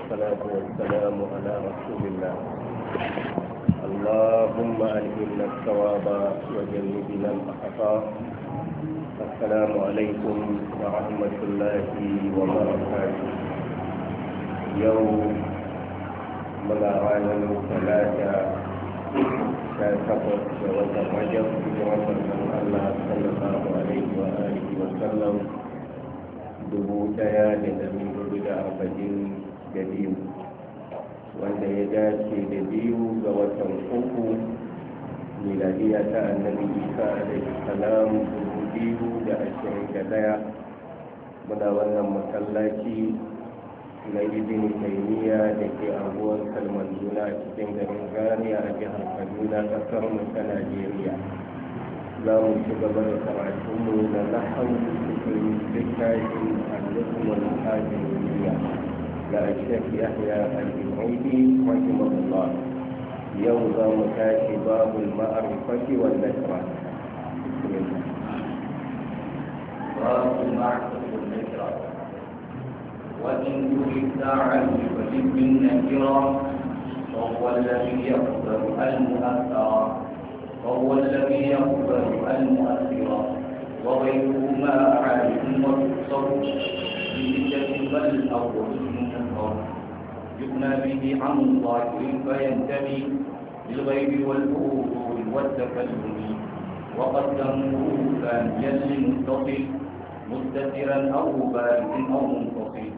والصلاة والسلام على رسول الله. اللهم ألهمنا الثواب وجنبنا الأخطاء. السلام عليكم ورحمة الله وبركاته. يوم مغارانا ثلاثة شاكبت وترجم في رمضان الله صلى الله عليه وآله وسلم 1442 wanda ya dace da biyu ga watan uku miladiya ta annabi isa alaihi salam 2021. muna wannan masallaci na ibn taymiya da ke anguwar salman juna cikin garin zaria a jihar kaduna kasar mu ta najeriya. za mu ci gaba da karatunmu na nahau cikin littafin al-hukm al-hajjiyya da Sheikh Yahya al-Junaidi rahimahullah. yau za mu tashi babul ma'rifati wal nakra. babul ma'rifati wal nakra wa in turida 'an fajibin nakira فهو الذي يقبل المؤثر وهو الذي يقبل المؤثر وغيرهما عارف وتصر بشدة بل أول منكر يبنى به عن ظاهر فينتمي للغيب والبطول والتكلم وقدمه ثانيا لمتصل مستترا أو بارد أو منفصل.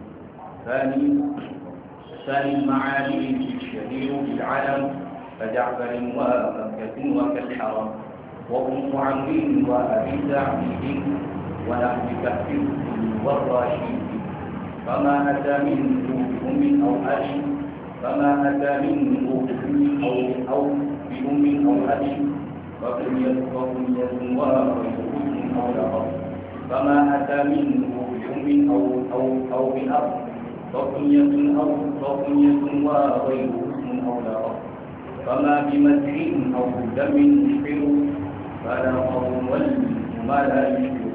ثاني المعاني الشهير بالعلم كجعفر ومكة وكالحرم وأم عمرو وأبي سعيد ونحو كهف والراشد. فما أتى منه بأم أو أبي فما أتى منه أو بأم أو أبي فكنية وغيره أو لقب. فما أتى منه بأم أو بأب فكنية وغيره أو لقب. فما بمدح أو دم يشبه فلا قوم ما لا يشبه.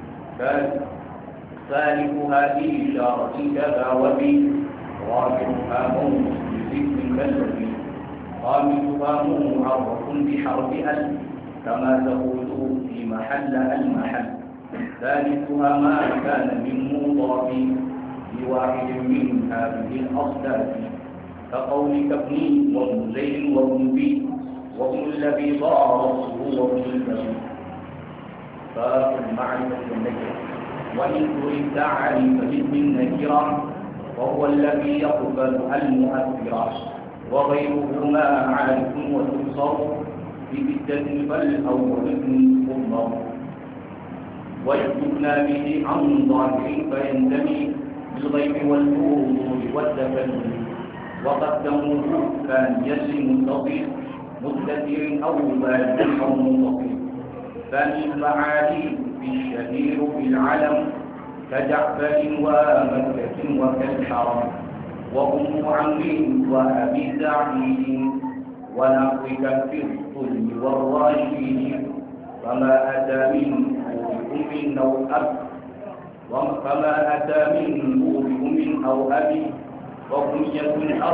ثالثها إشارة كذا وبي رابعها موت بذكر كالذي. خامسها معرف بحرف أل كما تقول في محل المحل. ثالثها ما كان من مضاف بواحد من هذه الأصناف كقولك ابني وابن زيد وابن بي وابن الذي ضارته وابن البشر. باب المعرفة والنكرة. وإن تريد تعريف باسم النكرة وهو الذي يقبل المؤثرة وغيرهما عارف وتبصر ببدة بل أو ابن مضمر. ويبنى به عن ظاهر فينتمي بالغيب والبطول والتكلم وقدموه ثانيا لمتصل مستتر أو بارد أو منفصل. ثاني المعاني الشهير بالعلم كجعفر ومكة وكالحرم وأم عمرو وأبي سعيد ونحو كهف الظلم والراشد. فما أتى منه بأم أو أب فما أتى منه بأم أو أبي وكنية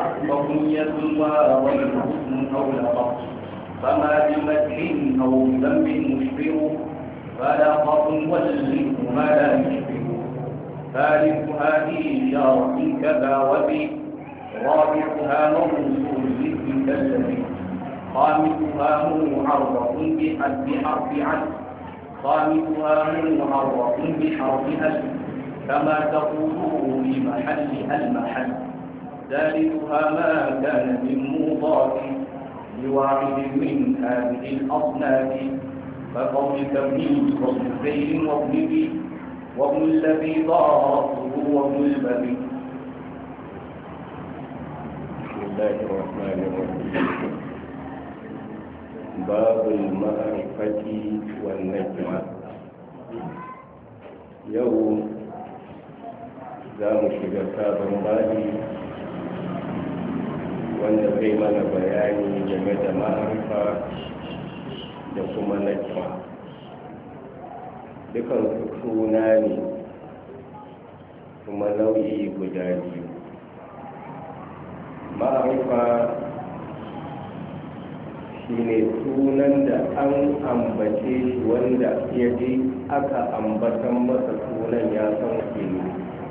وغير اسم أو لقب. فما بمدح أو ذنب مشبه فلا قط والذكر ما لا يشبه. ثالثها إشارة كذا وبي رابعها موصول ذكر كالذي. خامسها معرف بحرف عد خامسها معرف بحرف أل كما تقول في محل المحل. ثالثها ما كان من مضاف لواحد من هذه الأصناف كقولك ابني وابن زيد وابن بي وابن الذي ضارته وابن الببي. بسم الله الرحمن الرحيم. باب المعرفة والنكرة. يوم za mu shiga sabon babi wanda zai mana bayani game da ma'arifa da kuma nakira. dukansu suna ne kuma nau'i guda biyu. ma'arifa shi ne sunan da an ambace shi wanda ya ji aka ambatan masa sunan ya san ke ne.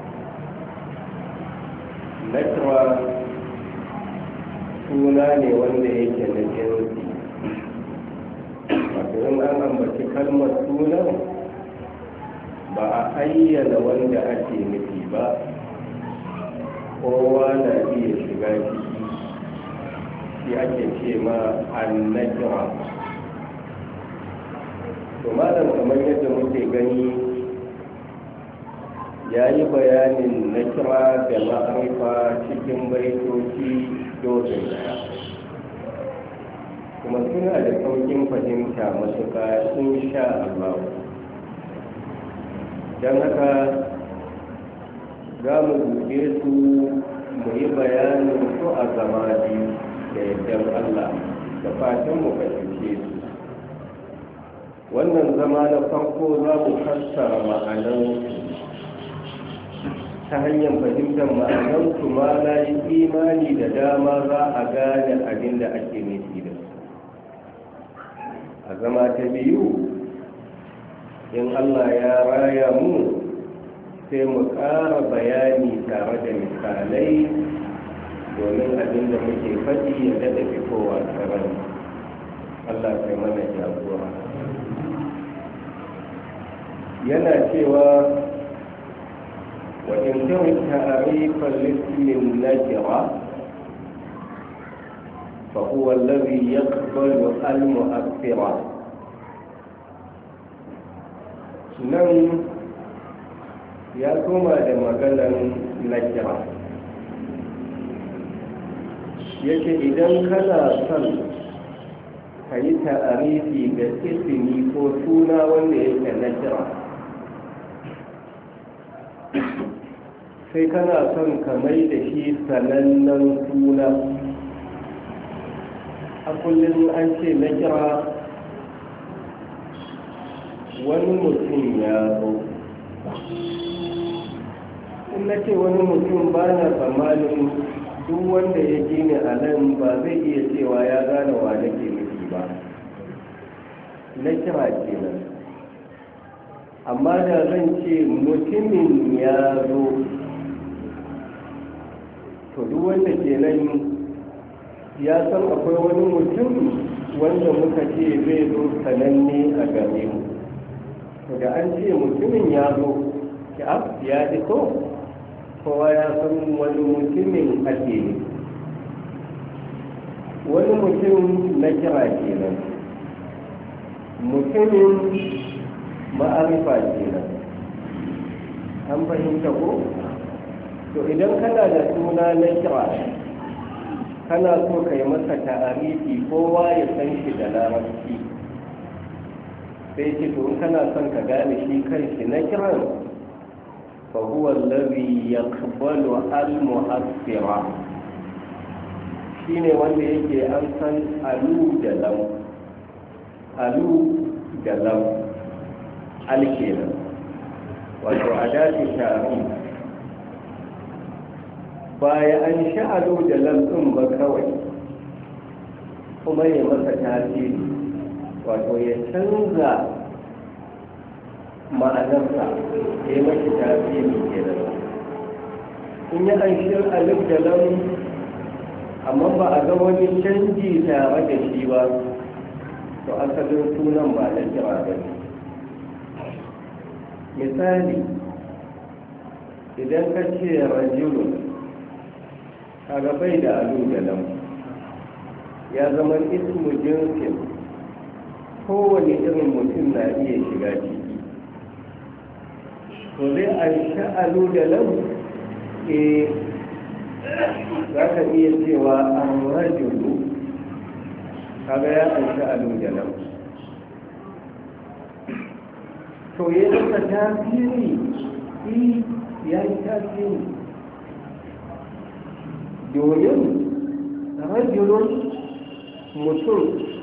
nakira suna ne wanda yake na jinsi, wato in an ambaci kalmar sunan ba a ayyana wanda ake nufi ba, kowa na iya shiga ciki, shi ake ce ma annakira. to malam kamar yadda muke gani ya yi bayanin nakira da ma'arifa cikin baitoci dozin daya, kuma suna da saukin fahimta matuƙa insha Allah. don haka za mu buɗe su mu yi bayanin su a zama biyu da yardar Allah, da fatan mu fahimce su. wannan zama na farko za mu fassara ma'anansu ta hanyar fahimtar ma'anansu, ma na yi imani da dama za a gane abin da ake nufi da su. a zama ta biyu, in Allah ya raya mu, sai mu ƙara bayani tare da misalai domin abin da muke faɗi ya daɗa fitowa tsaron. Allah kai mana jagora. yana cewa wa in tawi ta'rifan lismin nakira fa huwa alladhi yaqbalu al-mu'aththira. nan ya koma da maganar nakira, yake idan kana son ka yi ta'arifi ga ismi ko suna wanda yake nakira, sai kana son ka mai da shi sanannen suna. a kullum an ce nakira wani mutum ya zo. in na ce wani mutum ba na tsammanin duk wanda ya ji ni a nan ba zai iya cewa ya gane wa nake nufi ba, na kira kenan. amma da zan ce mutumin ya zo, to duk wanda kenan ya san akwai wani mutum wanda muka ce zai zo sananne a gare mu. to da an ce mutumin ya zo, ya ji ko kowa ya san wani mutumin ake ne. wani mutum na kira kenan, mutumin ma'arifa kenan. an fahimta ko? to idan kana da suna na kira, kana so ka yi masa ta'arifi kowa ya san shi da larabci, sai ce to in kana son ka gane shi kanshi na kiran, fa huwa allazi yaqbalu al-mu'aththira, shine wanda yake an san alu da lam, alu da lam, al-kenan, wato adatu ta'rif. baya an sha'alu da lam din ba kawai, kuma ya masa tasiri, wato ya canza ma'anarsa, ya yi mashi tasiri kenan. in ya an shir alif da lam amma ba a ga wani canji tare da shi ba, to asalin sunan ba na kira ba ne. misali, idan ka ce rajulun, kaga bai da alu da lam, ya zama ismu jinsin, kowane irin mutum na iya shiga ciki. to zai an sha'alu da lam, za ka iya cewa an rajulu, kaga ya an sha'alu da lam. to ya zaka tasiri, ya yi tasiri, domin rajulun mutum,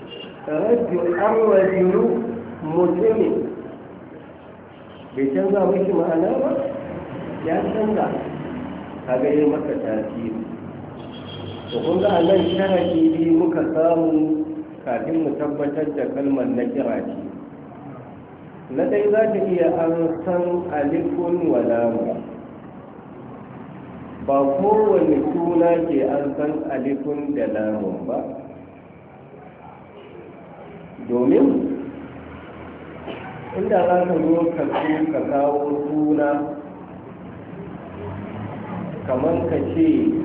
rajulu mutumin, bai canza miki ma'ana ba, ya canza, kaga yi maka tasiri. to kun ga nan sharadi biyu muka samu kafin mu tabbatar da kalmar na kira ce. Na ɗaya za ta iya an san alifun wa lamu, ba kowane suna ke an san alifun da lamun ba, domin inda za ka zo ka kawo suna kamar ka ce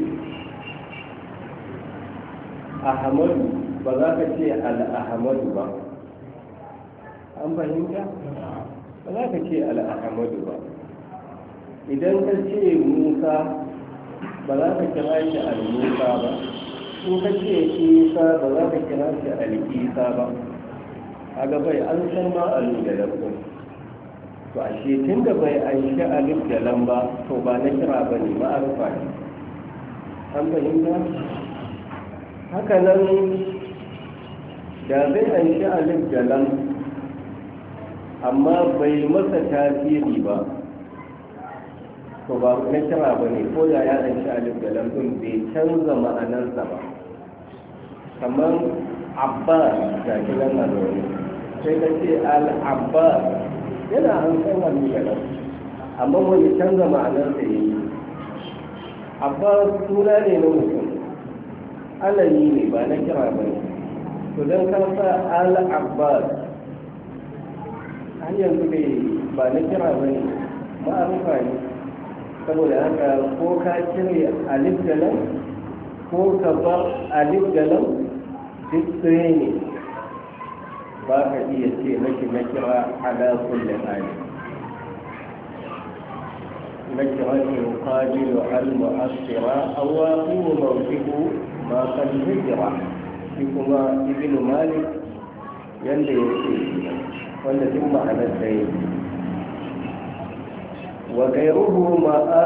ahmadu, ba za ka ce al'ahamadu ba, an fahimta? Ba za ka ce al'ahamadu ba. Idan ka ce musa, ba za ka kira shi al-musa ba. In ka ce isa, ba za ka kira shi al-isa ba. A gabai an san ma alu da lafin. To a tun da bai an shi alif da lamba, to ba na kira ba ne, ma'arufa ne. An fahimta? Haka nan da zai an shi alif da lam, amma bai masa tasiri ba, to ba na kira ba ne, ko da ya an shi alif da lam ɗin bai canza ma'anarsa ba. Kamar abbas da kiran a zaune, sai ka ce al-abbas yana an san hannu da lam, amma wani canza ma'anarsa ya yi. Abbas suna ne na mutum, alami ne ba na kira ba ne. To don kansa al-abbas har yanzu bai ba na kira ba ne, ma'arufa ne. Saboda haka ko ka cire alif da lam ko ka bar alif da lam duk tsaye ne, ba ka iya ce mashi na kira ala kullum hali. Na kira ne yuqabilu al-mu'assira aw waqi'u mawqi'u ma qad hijra. Shi kuma ibn malik yanda ya ce wanda duk ma'anar da ya yi wa gairuhu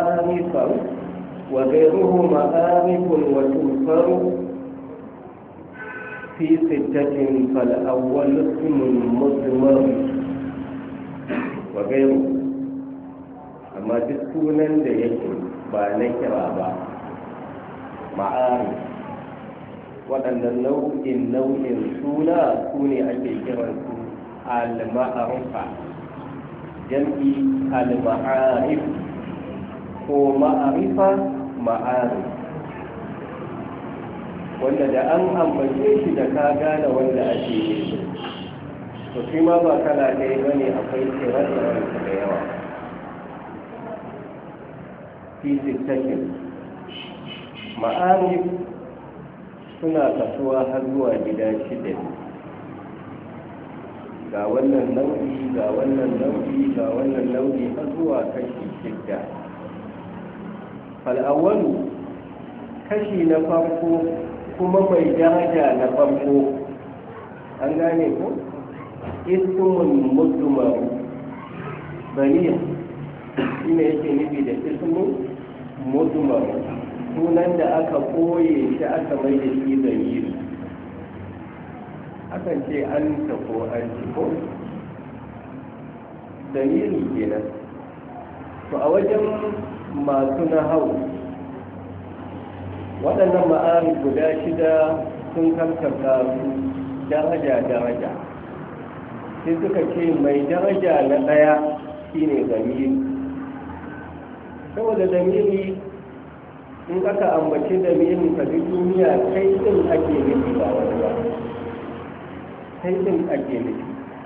ma'arifun wa tufaru fi sittatin fal'awwal ismun mudmar wa gairuhu, amma duk sunan da yake ba na kira ba ma'arif, waɗannan nau'in suna su ne ake kiransu al-ma'arufa, jam'i al-ma'arif ko ma'arifa ma'arif, wanda da an ambace shi da ka gane wanda ake yi. To shi ma ba kala ɗaya ba ne, akwai tsirrai da yawa. Fi sittakin ma'arif suna kasuwa har zuwa gida shida, ga wannan nau'i ga wannan nau'i ga wannan nau'i har zuwa kashi shida. fal'awwalu kashi na farko kuma mai daraja na farko, an gane ko ismun mudmar baniya, shi ne yake nufi da ismun mudmar, sunan da aka koye shi aka mai da shi zamiri. Akan ce an ta ko an ci ko zamiri kenan. To a wajen masu nahau waɗannan ma'arif guda shida sun karkata su daraja-daraja, sai suka ce mai daraja na ɗaya shine zamiri. Saboda zamiri in aka ambaci da mirin ka duk duniya kai din ake nufi ba wani ba, kai din ake nufi.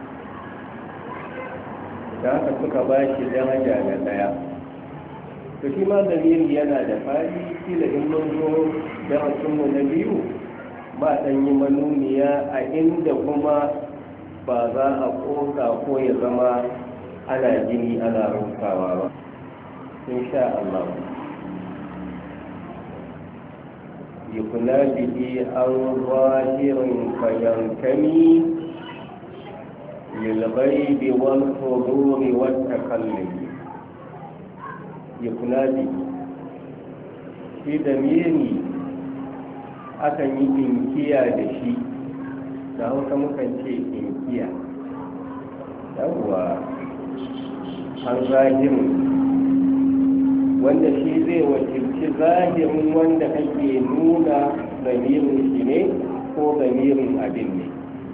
Da haka suka ba shi daraja na ɗaya. To shi ma zamiri yana da fadi, kila in mun zo darasinmu na biyu ba ɗan yi manuniya a inda kuma ba za a ƙosa ko ya zama ana jini ana rufawa ba, insha Allah. يقنى به عن ظاهر فينتمي للغيب والحضور والتكلم. يقنى به في دميري akan yi inkiya da shi, da hausa mukan ce inkiya, yawwa an zahirin wanda shi zai wakilci zahirin wanda kake nuna zamirin shi ne ko zamirin abin ne.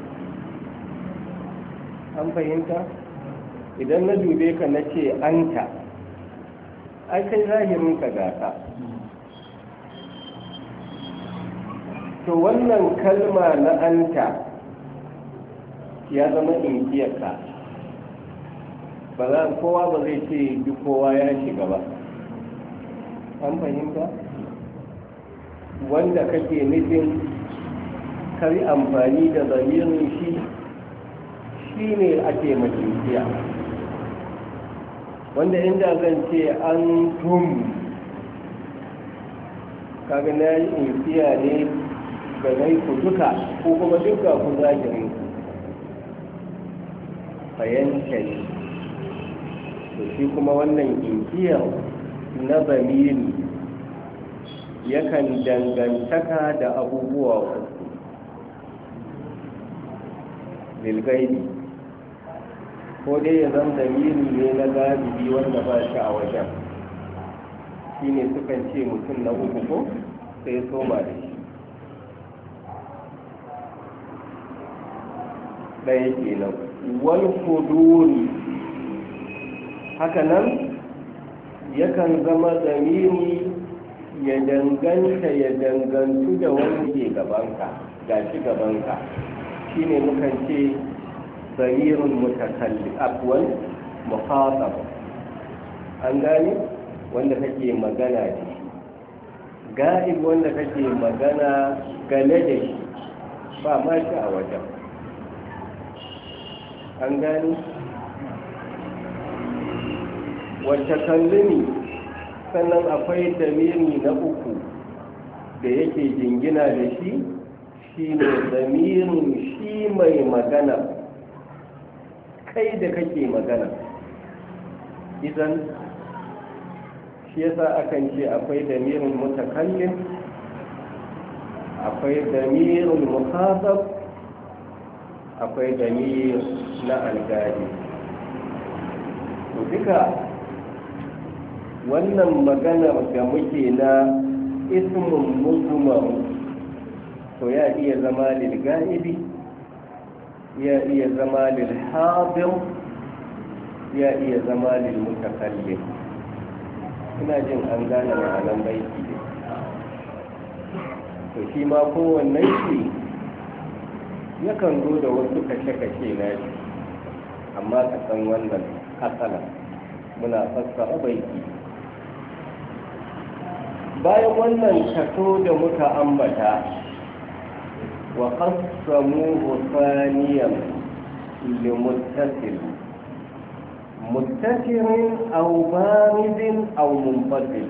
An fahimta? Idan na dube ka na ce anta, ai kai zahirin ka gata. To wannan kalma na anta ya zama inkiyarka, kowa ba zai ce duk kowa ya shiga ba. An fahimta? Wanda kake nufin kari amfani da zamirin shi ne ake majalisiya. Wanda inda zan ce an kaga na yi inkiya ne ga ku duka ko kuma duka ku zagirin fahimta ne. To shi kuma wannan inkiyar na zamiri yakan dangantaka da abubuwa uku bilgaibi, ko dai ya zama zamiri ne na gabibi wanda ba shi a wajen, shi ne sukan ce mutum na uku ko sai soma da shi ɗaya kenan. Wal huduri haka nan yakan zama zamiri ya dangantu da wani ke gabanka, gashi gabanka, shi ne mukan ce zamirin mutakalli akwai muhatab. An gane wanda kake magana da shi, ga'ib wanda kake magana gane da shi ba ma shi a wajen. An gane wacce kallumi. Sannan akwai damiri na uku da yake jingina da shi, shi ne damirin shi mai magana, kai da kake magana. Idan shi yasa akan ce akwai damirin mutakallim, akwai damirin muhatab, akwai damir na algadi. To duka wannan maganar da muke na ismun muzmar, to ya iya zama lil ga'ibi, ya iya zama lil hadir, ya iya zama lil mutakallim. Ina jin an gane ma'anan baiti ne. To shi ma kowanne shi yakan zo da wasu kashe-kashe na shi, amma ka san wannan asalan muna fassara baiti. Bayan wannan kaso da muka ambata, wa qassamuhu thaniyan li muttasirin aw baridin aw munfasil.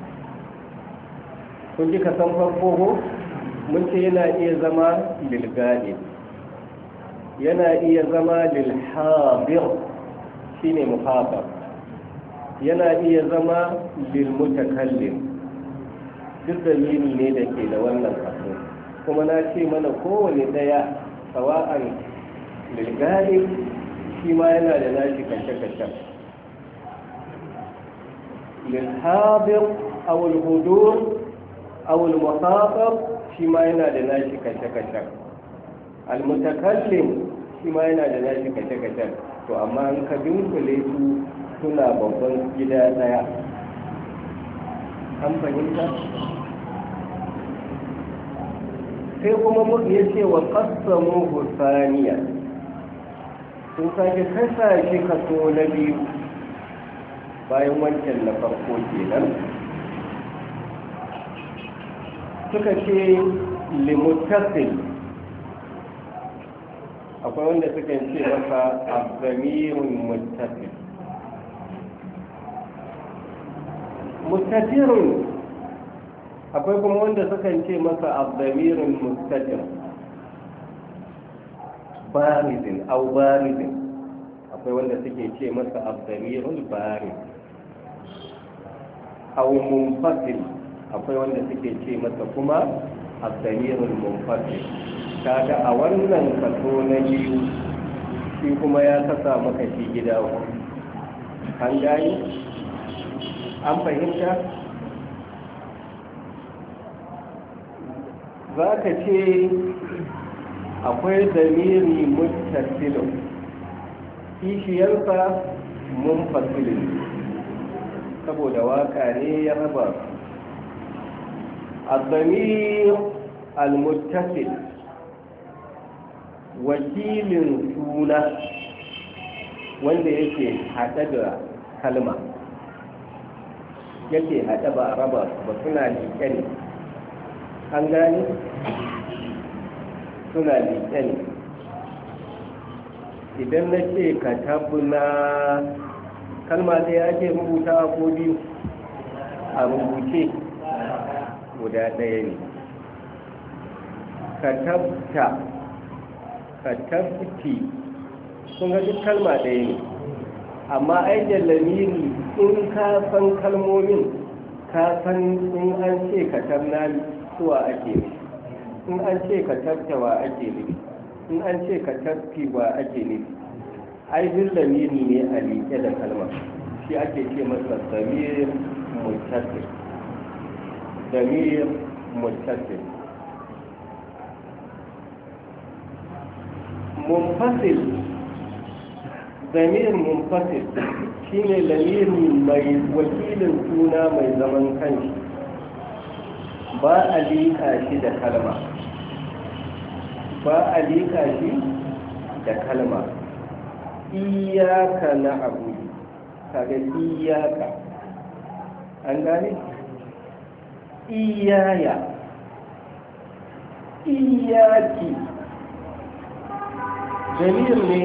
kun ji kasan farko ko mun ce yana iya zama lil gadi, yana iya zama lil hadir shine muhatab, yana iya zama lil mutakallim. Duk dalili ne da ke da wannan kaso, kuma na ce mana kowane daya sawa'an lilgari shi ma yana da nashi kashe-kashen, lilhabir awul hudur awul muhatab shi ma yana da nashi kashe-kashen, almutakallim shi ma yana da nashi kashe-kashen. To amma an ka dunkule su suna babban gida daya. An fahimta? Sai kuma muka ya ce wa ƙasamu husaniya, sun sake kasa shi kaso na biyu bayan wancan na farko kenan. Suka ce limutasil, akwai wanda suka ce masa abdamirun mutasil. Mustatirun akwai kuma wanda sukan ce masa abdamirun mustatir, barizin au barizin akwai wanda suke ce masa abdamirun bariz, au munfasil akwai wanda suke ce masa kuma abdamirun munfasil. Kaga a wannan kaso na biyu shi kuma ya kasa maka shi gida uku. An gani? An fahimta? za ka ce akwai damiri muttasilin kishiyarsa munfasilin saboda waka ne ya raba الضمير المتصل wakilin suna wanda yake haɗe da kalma yake haɗe ba a raba ba suna liƙe ne an gane suna liƙe ne idan na ce ka tabbuna kalma ɗaya ake rubuta ko biyu a rubuce guda ɗaya ne ka tabti kun ga duk kalma ɗaya ne amma aikin lamiri in ka san kalmomin ka san in an ce ka tabna suwa ake ne in an ce ka tabtawa ake ne in an ce ka tabti wa ake ne aikin lamiri ne a liƙe da kalma shi ake ce masa damir muttasil damir muttasil munfasil damir munfasil shine lamiri mai wakilin suna mai zaman kanshi ba a liƙa shi da kalma ba a liƙa shi da kalma iyaka na abu kaga iyaka an gane iyaya iyaki damir ne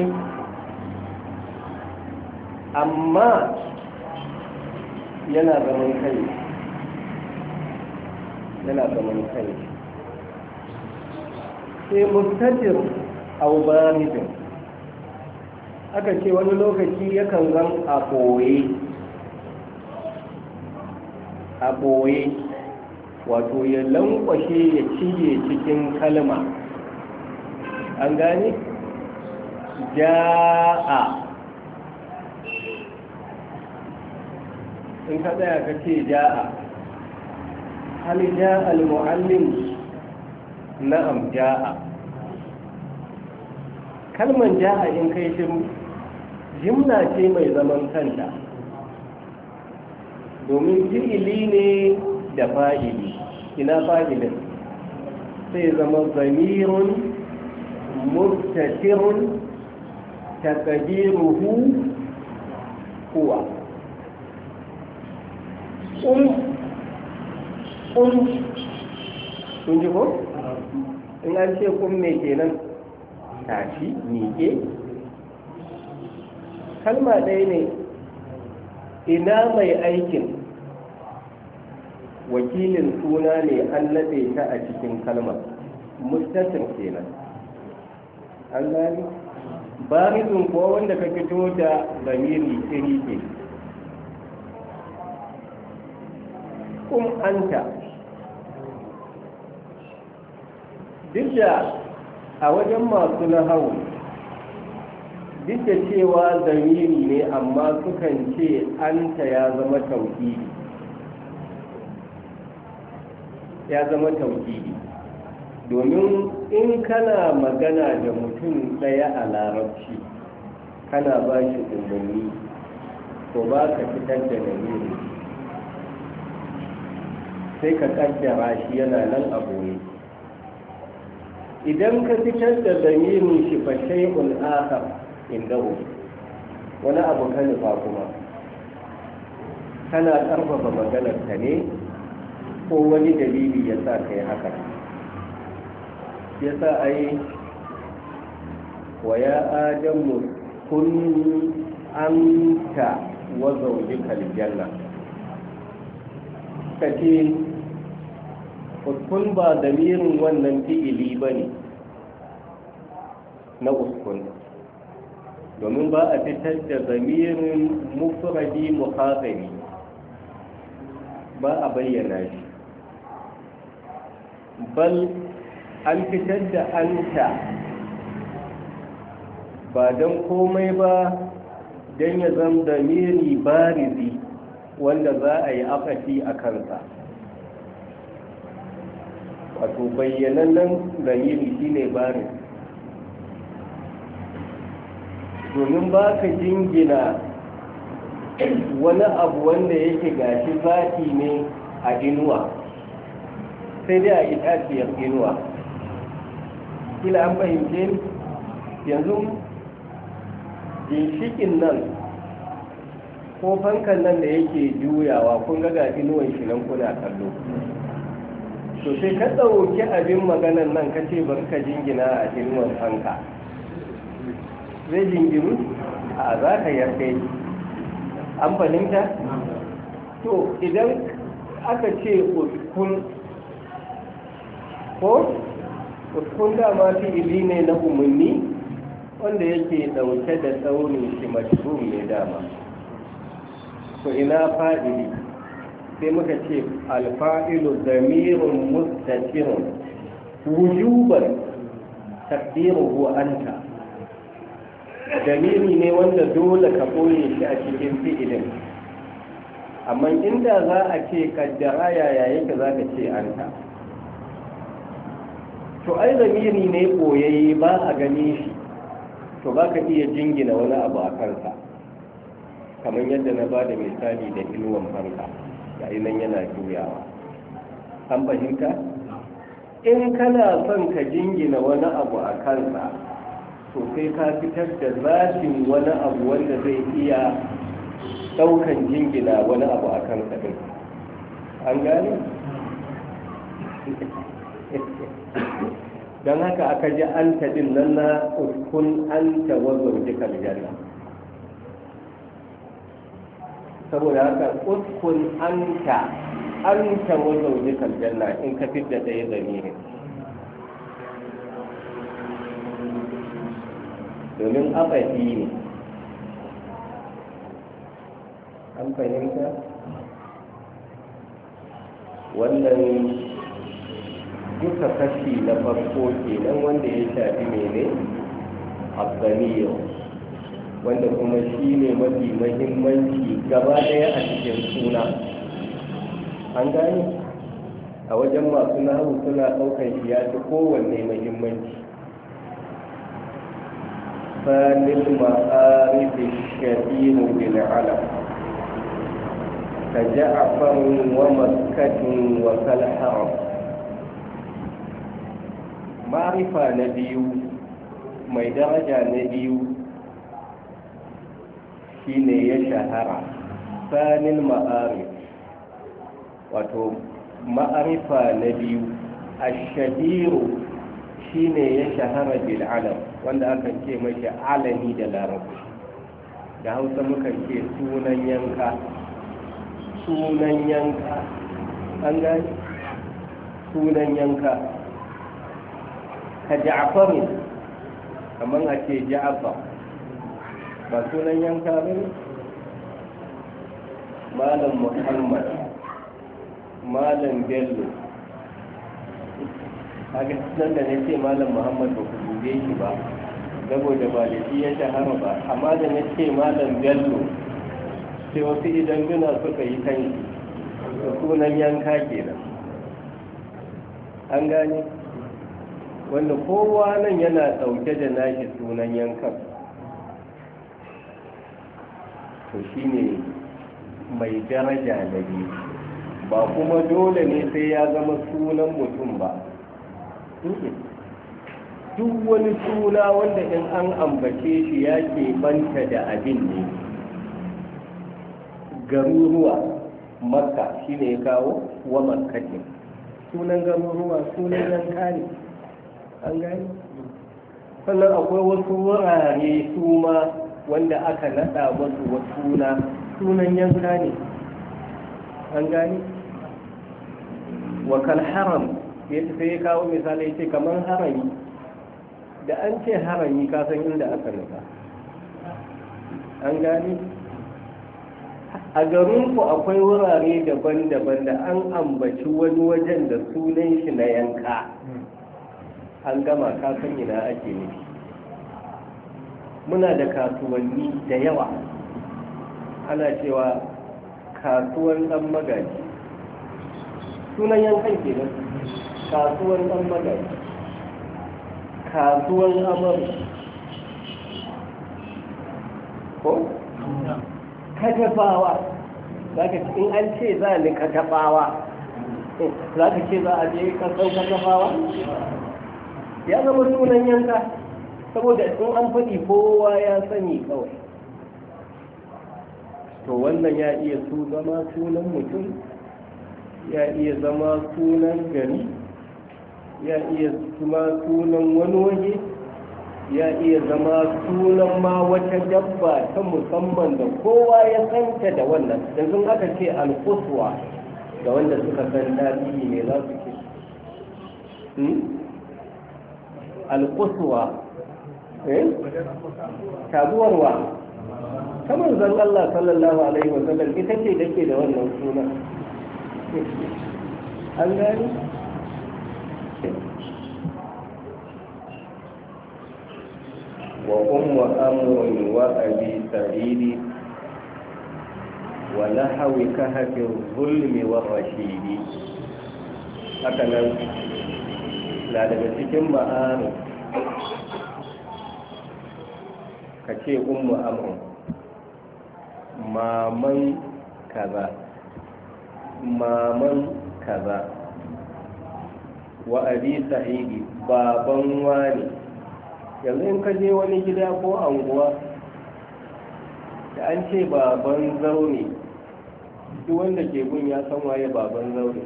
amma yana zaman kai sai mustatir au baridin aka ce wani lokaci yakan zan a ɓoye wato ya lankwashe ya cije cikin kalma an gane ja'a in ka tsaya ka ce ja'a hal ja'a al-mu'allim na'am ja'a kalman ja'a in kai shiru jimla ce mai zaman kanta domin fi'ili ne da fa'ili ina fa'ilin sai zama zamirun mustatirun taqdiruhu huwa kun ji ko in an ce kun me kenan tashi miƙe kalma ɗaya ne ina mai aikin wakilin suna ne an naɗe ta a cikin kalmar mustatir kenan an gani barizin kuwa wanda ka fito da zamiri iri ke anta duk da a wajen masu nahawu duk da cewa zamiri ne amma sukan ce anta ya zama tauhidi domin in kana magana da mutum ɗaya a larabci kana ba shi umarni to ba ka fitar da namiri sai ka kaddara shi yana nan a boye idan ka fitar da zamirin shi fa shay'un akhar indahu wani abu ka nufa kuma kana karfafa maganar ka ne ko wani dalili ya sa kai haka ya sa a yi wa ya adamu kun anta wa zaujika aljanna kace uskun ba damirin wannan fi'ili ba ne na uskun domin ba a fitar da damirin mufradi muhafiri ba a bayyana shi bal an fitar da anta ba don komai ba don ya zama damiri barizi wanda za a yi afati a kansa wato bayyanannen zamiri shine baris, domin ba ka jingina wani abu wanda yake gashi zati ne a inuwa sai dai a itaciyar inuwa. kila an fahimce yanzu ginshikin nan ko fankan nan da yake juyawa kun ga inuwan shi nan kuna kallo, to sai ka ɗauki abin maganan nan ka ce bari ka jingina a inuwan fanka, zai jingiru a za ka yarda an fahimta? to idan aka ce uskun ko uskun dama fi'ili ne na umarni wanda yake dauke da tsaunin shi mashhur ne dama, to ina fa'ili sai muka ce alfa'ilu zamirun mustatirun wujuban taqdiruhu anta, zamiri ne wanda dole ka koye shi a cikin fi'ilin, amma inda za a ce kaddara yaya yake za ka ce anta. to ai zamiri ne koyayye ba a gani shi, to ba ka iya jingina wani abu a kansa, kamar yadda na ba da misali da inuwan fanka yayi nan yana juyawa. an fahimta? in kana son ka jingina wani abu a kansa to sai ka fitar da zafin wani abu wanda zai iya daukan jingina wani abu a kansa din. an gane? don haka aka ji an taɗin nan na uskun an tawazar jikar janna, saboda haka uskun an tawazar jikar janna in ka fi da ɗaya zamirin, domin abafi ne. an fahimta? wannan duka kashi na farko kenan wanda ya shafi mene abdaniyo, wanda kuma shi ne mafi mahimmanci gaba daya a cikin suna. an gani a wajen masu nahu suna ɗaukar shi ya fi kowanne mahimmanci. sanil ma'arifi shahiru bil alam ka ja'farin wa maskatin wa kalharam. ma'arifa na biyu mai daraja na biyu shine ya shahara. sanin ma'arif wato ma'arifa na biyu ashahiru shine ya shahara bil alam, wanda aka ce mashi alami da larabci. da hausa muka ce sunan yanka. an gani sunan yanka ka ja'farin, kamar a ce ja'far ba sunan yanka ba ne? malam muhammad, malam bello. a nan da na ce malam muhammad ba ku dube shi ba saboda ba da shi ya shahara ba, amma da na ce malam bello sai wasu idan gina suka yi kan da sunan yanka kenan. an gane wanda kowa nan yana ɗauke da nashi sunan yankan, to shine mai daraja na biyu. ba kuma dole ne sai ya zama sunan mutum ba, duk wani suna wanda in an ambace shi ya ke banta da abin ne. garuruwa makka shine ya kawo wa makkatin, sunan garuruwa sunan yanka ne. an gani sannan akwai wasu wurare su ma wanda aka nada masu wasu sunan yanka ne. an gani wakal haram ya sai ya kawo misali ce kamar harami. da an ce harami kasan inda aka nufa. an gani a garinku akwai wurare daban-daban da an ambaci wani wajen da sunan shi na yanka. an gama kasan ina ake nufi. muna da kasuwanni da yawa, ana cewa kasuwan dan magaji, sunan yankan kenan. Kasuwan ɗan magana, kasuwan amur, ko? Katafawa, za ka in an ce za ni katafawa, za ka ce za a je kasan katafawa? Ya zama sunan yanka, saboda in an faɗi kowa ya sani kawai. To wannan ya iya zama sunan mutum, ya iya zama sunan gari, ya iya zama sunan wani waje, ya iya zama sunan ma wata dabba ta musamman da kowa ya santa da wannan. Yanzu aka ce alkuswa ga wanda suka san tarihi ne za su ce alkuswa taguwarwa kamar zan Allah sallallahu alaihi wasallam ita ce da ke da wannan suna. An gani? wa ummu amrun wa abi sa'idi wa nahawi kahfi zulmi wa rashidi. Haka nan na daga cikin ma'ani ka ce ummu amrun maman kaza, maman kaza, wa abi sa'idi baban wani. Yanzu in ka je wani gida ko anguwa da an ce baban zaune, duk wanda ke gun ya san waye baban zaune.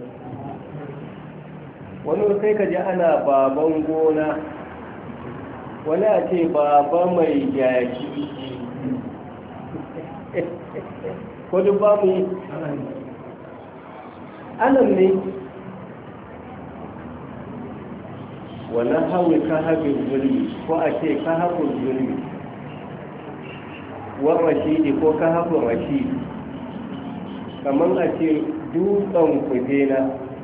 Wani sai ka ji ana baban gona, wani a ce baba mai jaki, ko duk ba mu yi alam ne. wani hawi ka haɓin zulmi, ko a ce ka haɓin zulmi, wa rashidi ko ka haɓin rashidi, kamar a ce dutsen kujena,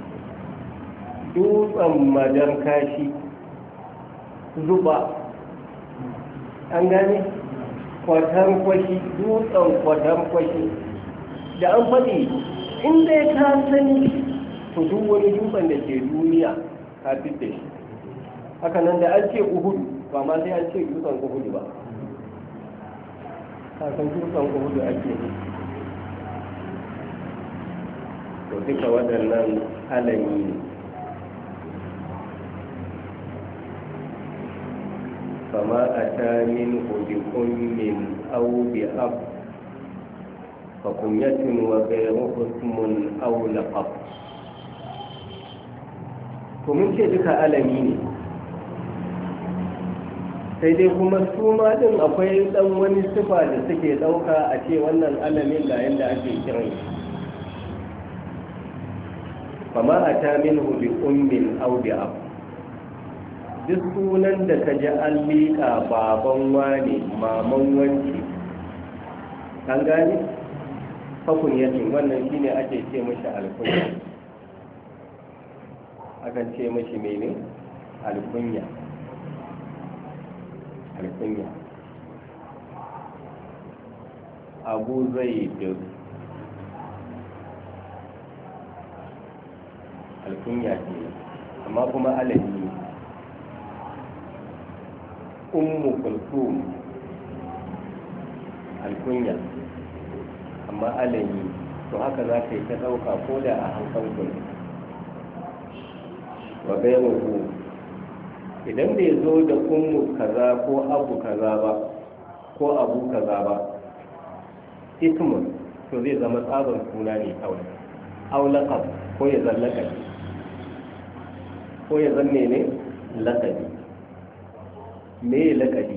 dutsen madar kashi, zuba. An gane? Kwatan kwashi, dutsen kwatan kwashi. Da an faɗi inda ya ka sani to duk wani dutsen da ke duniya ka fi da shi. Haka nan da an ce uhudu, ba ma sai an ce dutsen uhudu ba, kasan dutsen uhudu ake ne. To duka waɗannan alami ne. fama a ta min hudikun min au bi ab fa kunyatin wa ghayruhu ismun aw laqab. to mun ce duka alami ne, sai dai kuma su ma din akwai dan wani sifa da suke dauka a ce wannan alamin ga yanda ake kiran shi. fama a ta min hudikun min au bi ab, duk sunan da ka ji an liƙa baban wane maman wanci, an gane? fakun yakin wannan shine ake ce mashi alkunya, akan ce mashi mene? alkunya. alkunya abu zai duk alkunya ce, amma kuma alami. ummu kulthum alkunya, amma alami. to haka za ka yi ta ɗauka ko da a hankalin. wa gairuhu, idan bai zo da ummu kaza ko abu kaza ba ko abu kaza ba, ismun to zai zama tsabar suna ne kawai. aw laqab, ko ya zan laqabi, ko ya zan ne laqabi. me laqabi?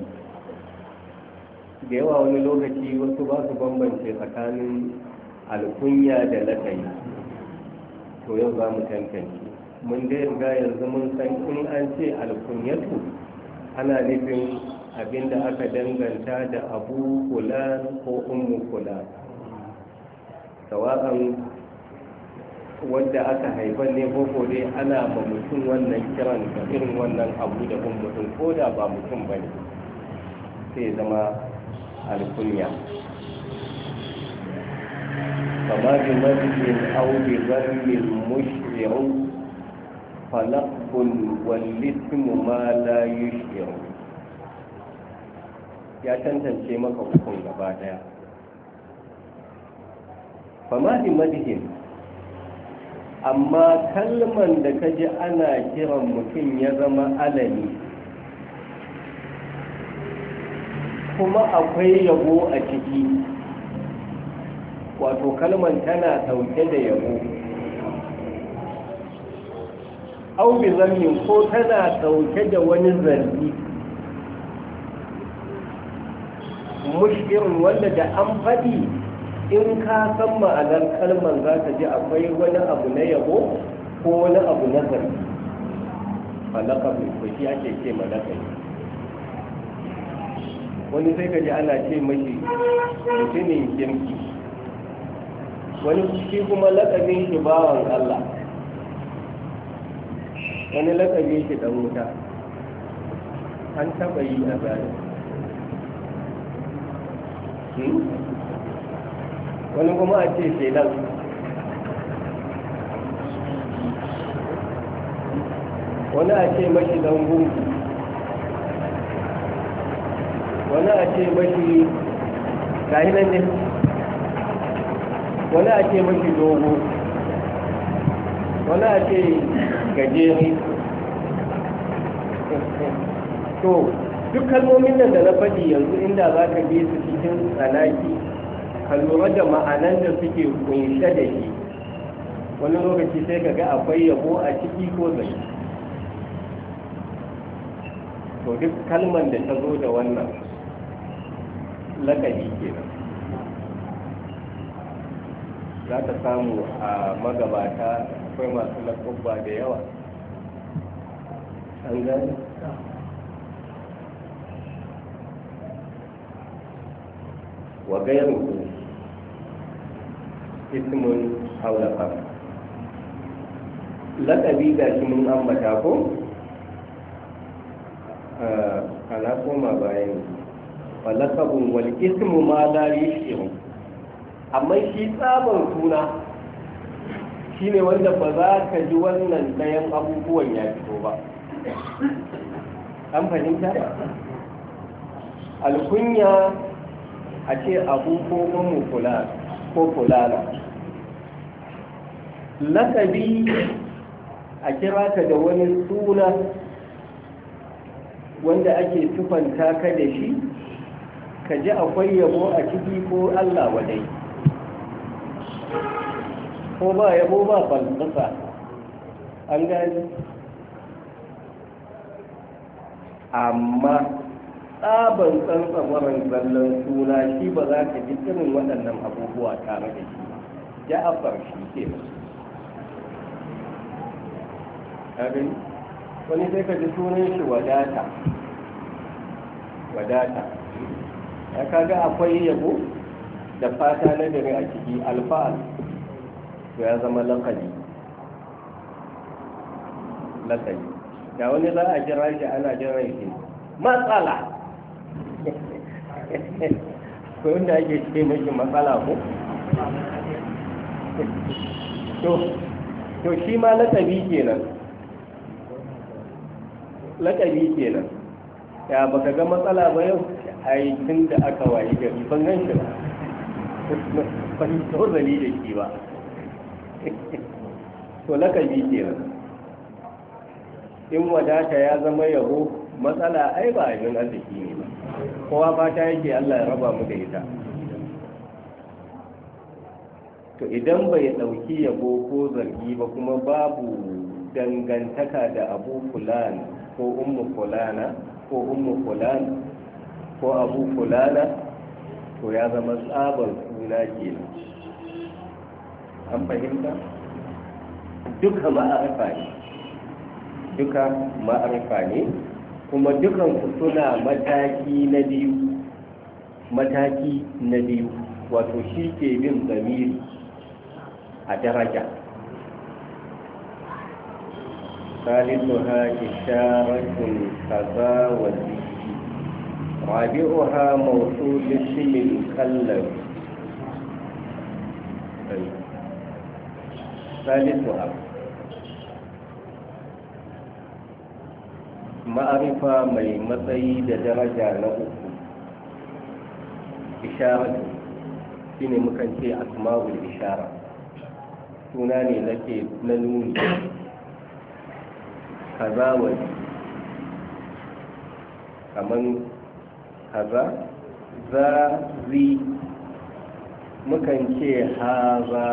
da yawa wani lokaci wasu ba su bambance tsakanin alkunya da laqabi. to yau za mu tantance. mun dai riga yanzu mun san in an ce alkunyatu ana nufin abinda aka danganta da abu kula ko ummu kula, sawa'an wadda aka haifar ne ko dai ana ma mutum wannan kiran da irin wannan abu da mutum, ko da ba mutum ba ne, sai zama alkunya. kama bi mazlin au bi zarmin mushrik yushiru falaqbun wal-ismu ma la yushiru. Ya tantance maka hukun gaba daya. Fama bi madihin, amma kalman da kaji ana kiran mutum ya zama alami kuma akwai yabo a ciki, wato kalman tana dauke da yabo, au bi zammin ko tana dauke da wani zargi mushkirin wanda da an faɗi in ka san ma'anar kalmar za ka ji akwai wani abu na yabo ko wani abu na zargi. Malakabi ko shi ake ce malakabi. Wani sai ka ji ana ce mashi mutumin kirki, wani shi kuma lakabin shi bawan Allah, wani lakabin shi ɗan wuta. An taɓa yi a zari. Wani kuma a ce shelan, wani a ce mashi dan gungu, wani a ce mashi gahinan ne, wani a ce mashi dogo, wani a ce gajere. To duk kalmomin nan da na faɗi yanzu inda za ka bi su cikin tsanaki ka lura da ma'anan da suke kunshe da shi, wani lokaci sai ka ga akwai yabo a ciki ko zai. To duk kalman da ta zo da wannan lakabi kenan za ta samu a magabata akwai masu lakabba da yawa. An gani? Wa gairuhu ismun aw laqab. Laqabi ga shi mun ambata ko ana koma bayan wa laqabun wal ismu ma la yushiru. Amma shi tsaban suna shine wanda ba za ka ji wannan dayan abubuwan ya fito ba. An fahimta? Alkunya a ce abu ko umu kula ko kulala. Lakabi a kira ka da wani suna wanda ake tufanta ka da shi, ka ji akwai yabo a ciki ko Allah wadai, ko ba yabo ba falsafa. An gani? Amma tsaban tsantsabarin zallon suna shi ba za ka ji irin waɗannan abubuwa tare da shi ba. Ja'afar shi ke gani? Wani sai ka ji sunan shi wadata. Ya kaga akwai yabo da fata na dare a ciki, alfa'al to ya zama lakabi. Da wani za a jira shi ana jiran shi matsala. Ko wanda ake ce mashi matsala ko? To shi ma lakabi kenan. Ya baka ga matsala ba yau? Ai tun da aka wayi gari ban gan shi ba. Ban tozali da shi ba. To lakabi kenan. In wadata ya zama yabo, matsala ai ba abin arziki ne ba. Kowa fata yake Allah ya raba mu da ita. To idan bai dauki yabo ko zargi ba, kuma babu dangantaka da abu fulan ko ummu fulana ko ummu fulan ko abu fulana, to ya zama tsabar suna kenan. An fahimta? Duka ma'arifa ne, kuma dukansu suna mataki na biyu, wato shi ke bin zamiri a daraja. ثالثها إشارة كذا وذي رابعها موصول اسم الكلب. ثالثها ma'arifa mai matsayi da daraja na uku isharatu shine mukan ce asma'ul ishara, suna ne na nuni. kaza wani kaman kaza za zi, mukan ce haza.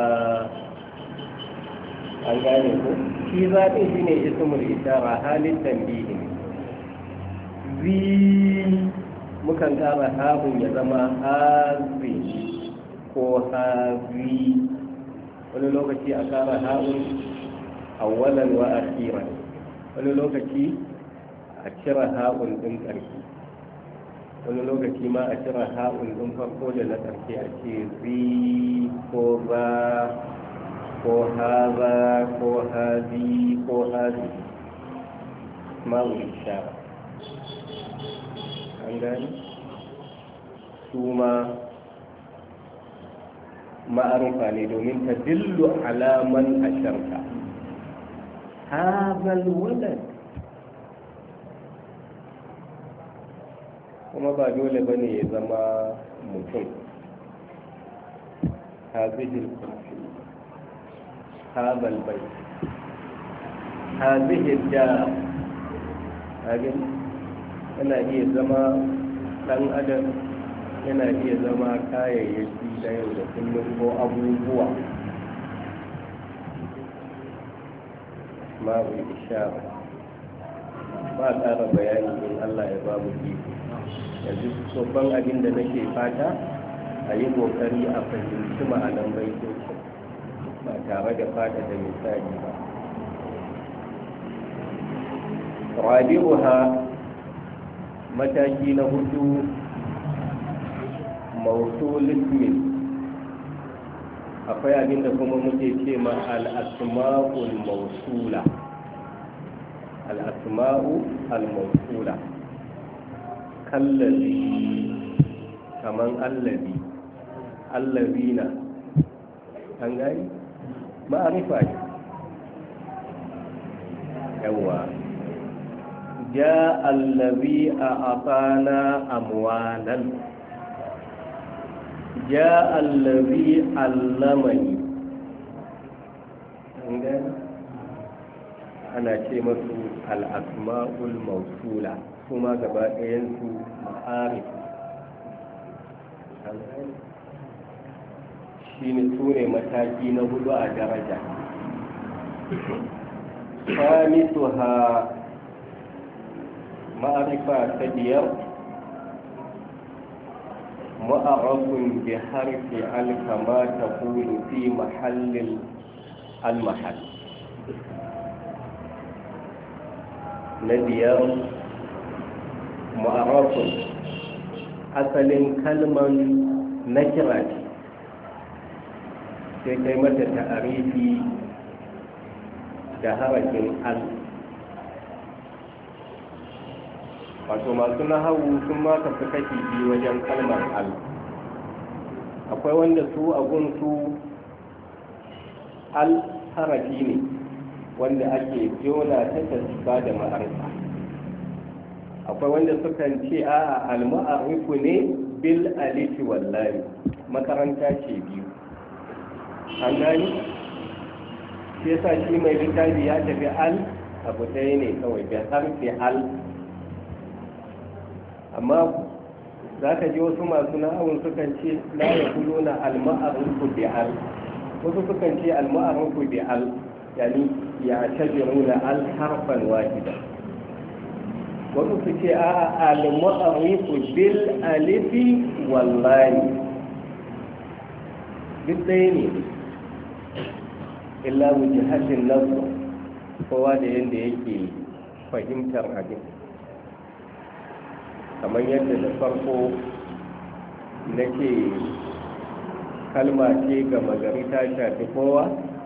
an gane ko shi zaɓin shi ne ismul ishara, halin tambihi ne. zi mukan ƙara haɓun ya zama hazi ko hazi, wani lokaci a ƙara haɓun awwalan wa akhiran, wani lokaci a cire haɓun ɗin ƙarfi, wani lokaci ma a cire haɓun ɗin farko da na ƙarfi, a ce zi ko za ko haza ko hazi ko hazi, ma'ul ishara. an gani su ma ma'arufa ne domin ta dillu alaman asharka. hazal walad kuma ba dole bane ya zama mutum. hazihil kursi, hazal bai, hazihil da yana iya zama ɗan adam, yana iya zama kayayyaki da yau da kullum ko abubuwa. ma'ul ishara ba ƙara bayani in Allah ya ba mu iko. yanzu babban abin da nake fata a yi ƙoƙari a fahimci ma'anan baitocin ba tare da fata da misali ba. rabi'uha mataki na hudu mausul ismin, akwai abinda kuma muke ce ma al-asma'ul mausula. al-asma'u al-mausula kallazi, kaman allazi, allazina. an gani ma'arifa ne. yawa جاء الذي أعطانا أموالا، جاء الذي علمني. أنا شيء الأسماء الموصولة ثم قبائل معارف. shine sune mataki na hudu a daraja. Khamisuha ma'arifa ta biyar mu'arrafun bi harfi al-kama taqulu fi mahallil al-mahall. na biyar mu'arrafun asalin kalman nakira ce, sai kai mata ta'arifi da harafin al. wato masu nahawu sun ma tafi kashi biyu wajen kalmar al. akwai wanda su a gunsu al harafi ne wanda ake jona ta tasba da ma'arifa. akwai wanda sukan ce a al-ma'arifu ne bil alifi wallahi, makaranta ce biyu. an gani shi yasa shi mai littafi ya tafi al abu ɗaya ne kawai da harfi al. amma za ka ji wasu masu na'awun sukan ce la ya kulo na al-ma'arifu bi al, wasu sukan ce al-ma'arifu bi al yani ya tajiru na al harfan wahida, wasu su ce a al-ma'arifu bil alifi wallahi, duk ɗaya ne illa wujahatin nasu, kowa da yadda yake fahimtar abin. kamar yadda da farko nake kalma ce ga magari ta shafi kowa,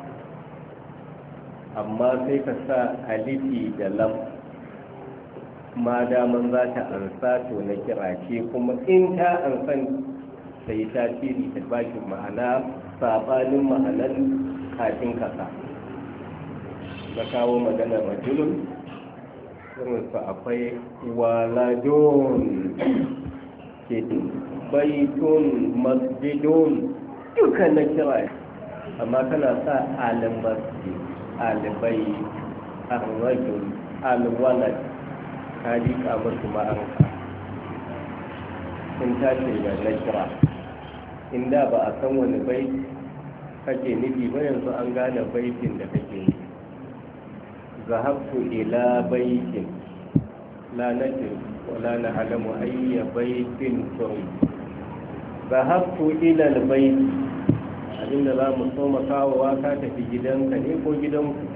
amma sai ka sa alifi da lam, ma daman za ta ansa to na kira ce, kuma in ta ansan sai tasiri ta bashi ma'ana sabanin ma'anan kafin kasa. na kawo maganar rajulun irinsu akwai waladun ke baitun masjidun duka na kira, amma kana sa al-masjid al-bai al-rajul al-walad ka liƙa musu ma'anka sun tashi da na kira. Inda ba a san wani bai kake nufi ba, yanzu an gane baitin da kake nufi. zahabtu ila baitin la nadri wala na'lamu ayya baitin turid. zahabtu ila albayt, abinda za mu so makawa ka tafi gidanka ne ko gidanku,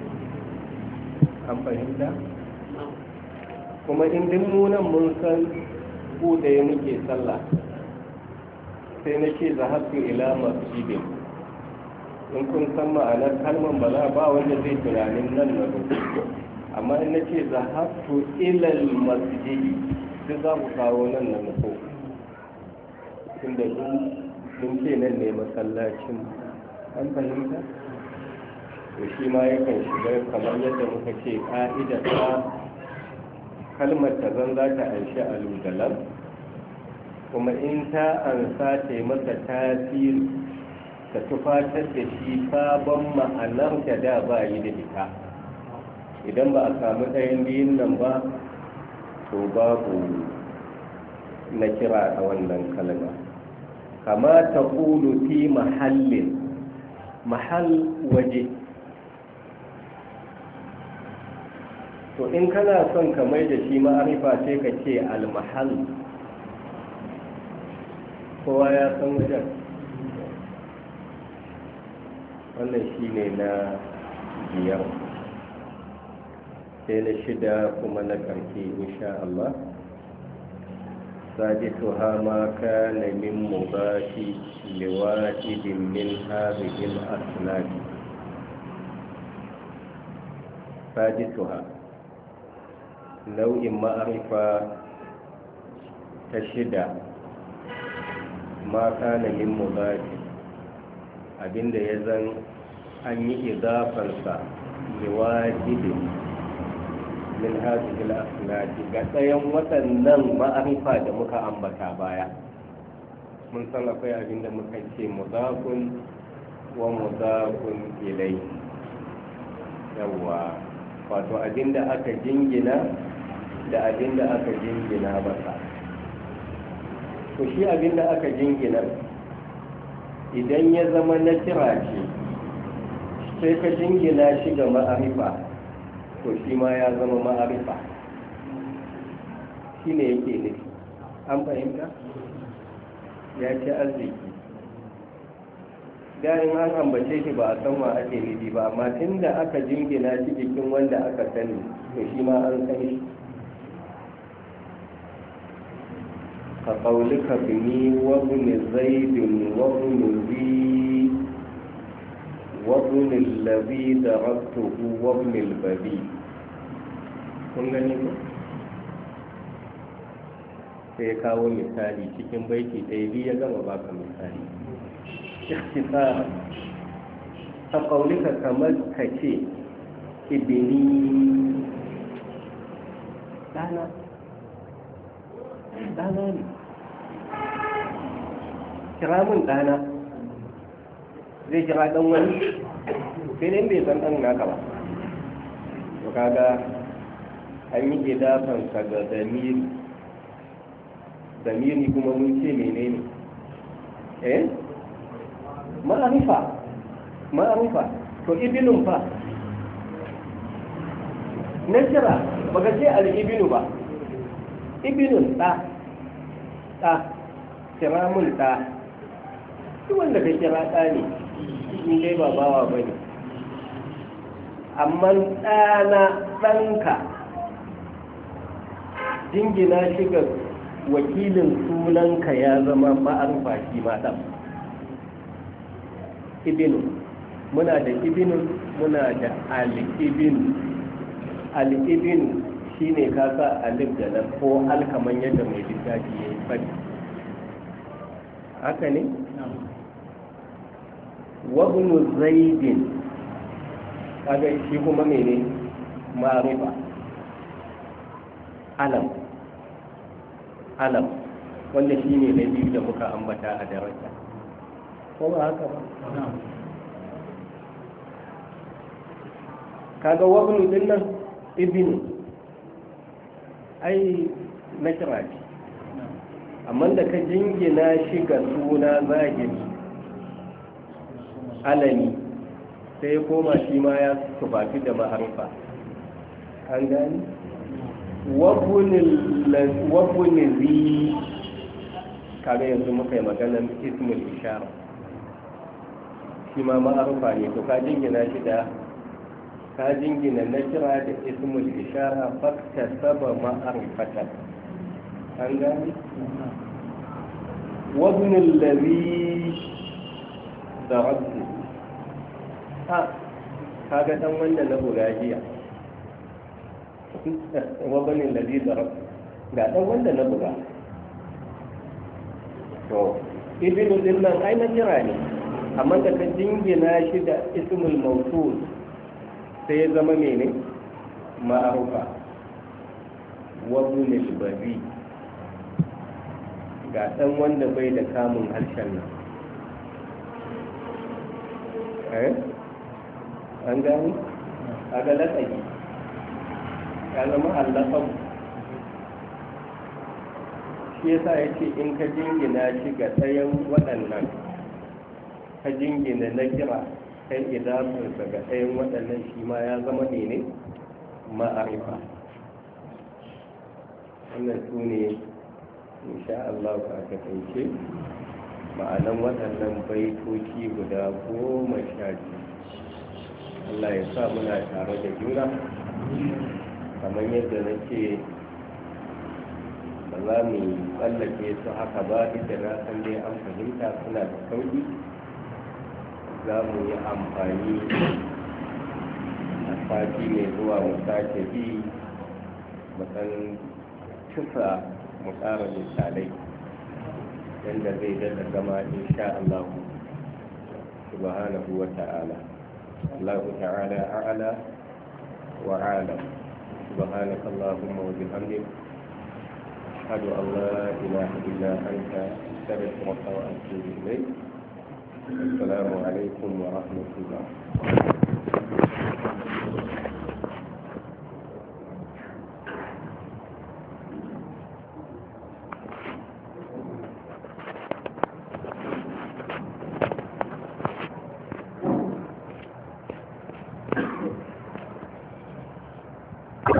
an fahimta? kuma in mu nan mun san ku da ya muke sallah, sai na ce zahabtu ila masjidin, in kun san ma'anar kalmar ba za ba wanda zai tunanin nan na rubutu, amma in na ce zahabtu ilal masjidi duk za ku kawo nan na nufo, inda mun ce nan ne masallacin, an fahimta? to shi ma yakan shiga kamar yadda muka ce ka'ida ta kalmar ta zan za ta anshi aludalam, kuma in ta ansa ta yi masa tasiri ta tufatar da shi sabon ma'anar da da ba yi da ita. Idan ba a samu ɗayan biyun nan ba, to babu na kira a wannan kalma. Kama ta ƙulu fi mahallin, mahall waje. To in kana son ka mai da shi ma'arifa sai ka ce al-mahall, kowa ya san wajen. wannan shi ne na biyar. sai na shida kuma na ƙarfi insha Allah. سادسها ما كان من مضاف لواحد من هذه الأسناد. سادسها نوع معرفة تشد ما كان من مضاف abinda ya zan an yi idafarsa liwahidin min hadhihi al-asnad ga tsayan waɗannan ma'arifa da muka ambata baya. mun san akwai abinda muka ce mudafun wa mudafun ilai, yawa wato abinda aka jingina da abinda aka jingina masa. to shi abinda aka jingina idan ya zama na kira ce sai ka jingina shi ga ma'arifa, to shi ma ya zama ma'arifa, shi ne yake nufi. an fahimta? ya ce arziki in an ambace shi ba a san wa ake nufi ba, amma tun da aka jingina shi jikin wanda aka sani, to shi ma an san shi. ka ƙaulika bini wabni zaidin wabni zi wabni labi da rabtuhu wabni babi. kun gani ko? sai ya kawo misali cikin baiti ɗaya biyu ya gama baka misali. ikhtisara ka ƙaulika kamar ka ce ibini ɗana ne, kira mun ɗana. zai kira ɗan wani sai dai bai san ɗan naka ba. to kaga an yi idafansa ga zamiri kuma mun ce menene ma'arifa. to ibinun fa na kira baka ce al-ibinu ba, ibinun ɗa kira mun ɗa. duk wanda ka kira ɗa ne in dai ba bawa ba ne, amma ɗana ɗanka jingina shi ga wakilin sunanka ya zama ma'arifa shi ma ɗan. ibinu muna da ibinu muna da al-ibinu. al-ibinu shi ne ka sa alif da nan ko alkaman yadda mai littafi ya yi fadi haka ne? wabnu zaidin kaga shi kuma mene ma'arifa. alam wanda shi ne na biyu da muka ambata a daraja ko ba haka ba kaga wabnu din nan ibnu ai na kira ce amma da ka jingina shi ga suna zahiri alami sai ya koma shi ma ya tufafi da ma'arifa an gani wabunin zi kaga yanzu muka yi maganar ismul ishara shi ma ma'arifa ne to ka jingina shi da ka jingina na kira da ismul ishara fakta saba ma'arifatan an gani wabunin lazi da rabbi kaga dan wanda na bugajiya wabanin da zai zaraf ga dan wanda na buga to ibnu din nan ai na kira ne amma da ka jingina shi da ismul mawsul sai ya zama mene ma'arufa wabnul bari ga dan wanda bai da kamun harshen nan an gani a ga laƙaƙi ya zama allafan shi yasa ya ce in ka jingina shi ga tsayen waɗannan ka jingina na kira kai idafinsa ga tsayen waɗannan shi ma ya zama ne ma'arifa wannan su ne insha Allah a takaice ma'anan waɗannan baitoci guda 12 Allah ya sa muna tare da juna kamar yadda na ce ba za mu tsallake su haka ba duk da na san dai an fahimta suna da sauƙi za mu yi amfani a sati mai zuwa mu sake bi mu san cisa mu ƙara misalai yadda zai daɗa zama insha Allah subhanahu wa ta'ala الله تعالى أعلى وعالم سبحانك اللهم وبحمدك أشهد أن لا إله إلا أنت أستغفرك وأتوب إليك السلام عليكم ورحمة الله